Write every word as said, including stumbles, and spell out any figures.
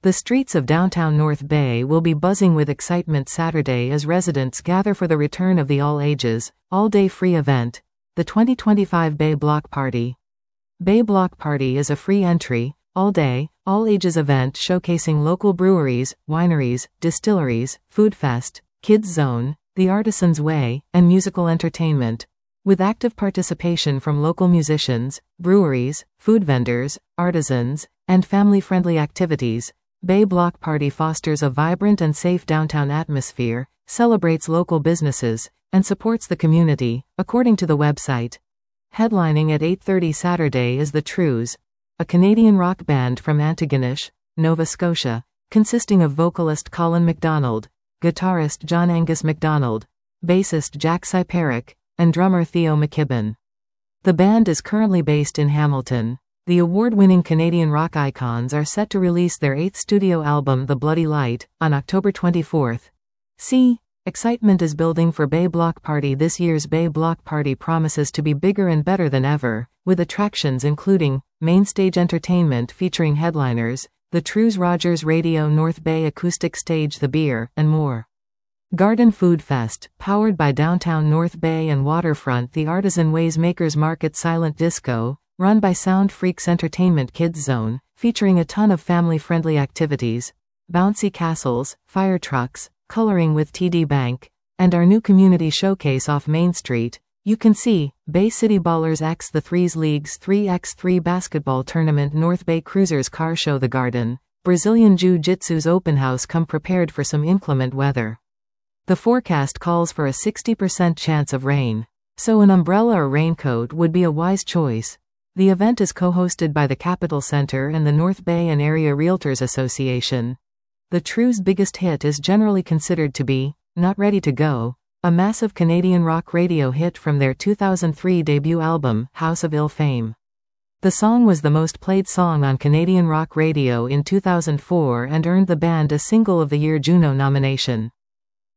The streets of downtown North Bay will be buzzing with excitement Saturday as residents gather for the return of the all-ages, all-day free event, the twenty twenty-five Bay Block Party. Bay Block Party is a free entry, all-day, all-ages event showcasing local breweries, wineries, distilleries, food fest, kids zone, the Artisan's Way, and musical entertainment. With active participation from local musicians, breweries, food vendors, artisans, and family-friendly activities, Bay Block Party fosters a vibrant and safe downtown atmosphere, celebrates local businesses, and supports the community, according to the website. Headlining at eight thirty Saturday is The Trews, a Canadian rock band from Antigonish, Nova Scotia, consisting of vocalist Colin MacDonald, guitarist John Angus MacDonald, bassist Jack Cyperic, and drummer Theo McKibben. The band is currently based in Hamilton. The award-winning Canadian rock icons are set to release their eighth studio album The Bloody Light, on October twenty-fourth. See, excitement is building for Bay Block Party. This year's Bay Block Party promises to be bigger and better than ever, with attractions including, mainstage entertainment featuring headliners, the Trews Rogers Radio North Bay Acoustic Stage The Beer, and more. Garden Food Fest, powered by Downtown North Bay and Waterfront. The Artisan Ways Makers Market Silent Disco, run by Sound Freaks Entertainment Kids Zone, featuring a ton of family-friendly activities, bouncy castles, fire trucks, coloring with T D Bank, and our new community showcase off Main Street. You can see, Bay City Ballers X The Threes League's three by three basketball tournament, North Bay Cruisers Car Show, The Garden, Brazilian Jiu-Jitsu's open house. Come prepared for some inclement weather. The forecast calls for a sixty percent chance of rain, so an umbrella or raincoat would be a wise choice. The event is co-hosted by the Capitol Center and the North Bay and Area Realtors Association. The Trews' biggest hit is generally considered to be Not Ready to Go, a massive Canadian rock radio hit from their two thousand three debut album, House of Ill Fame. The song was the most played song on Canadian rock radio in two thousand four and earned the band a Single of the Year Juno nomination.